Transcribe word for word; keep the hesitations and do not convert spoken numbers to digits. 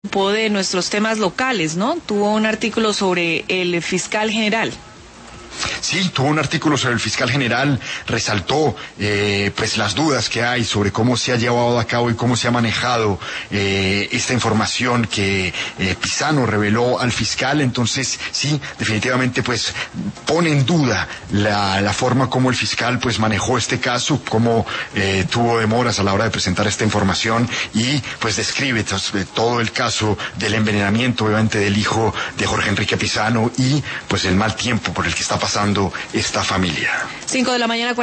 de nuestros temas locales, ¿no? Tuvo un artículo sobre el fiscal general. Sí, tuvo un artículo sobre el fiscal general, resaltó eh, pues las dudas que hay sobre cómo se ha llevado a cabo y cómo se ha manejado eh, esta información que eh, Pizano reveló al fiscal. Entonces, sí, definitivamente pues pone en duda la, la forma como el fiscal pues manejó este caso, cómo eh, tuvo demoras a la hora de presentar esta información y pues describe todo el caso del envenenamiento, obviamente, del hijo de Jorge Enrique Pizano y pues el mal tiempo por el que está pasando esta familia. Cinco de la mañana.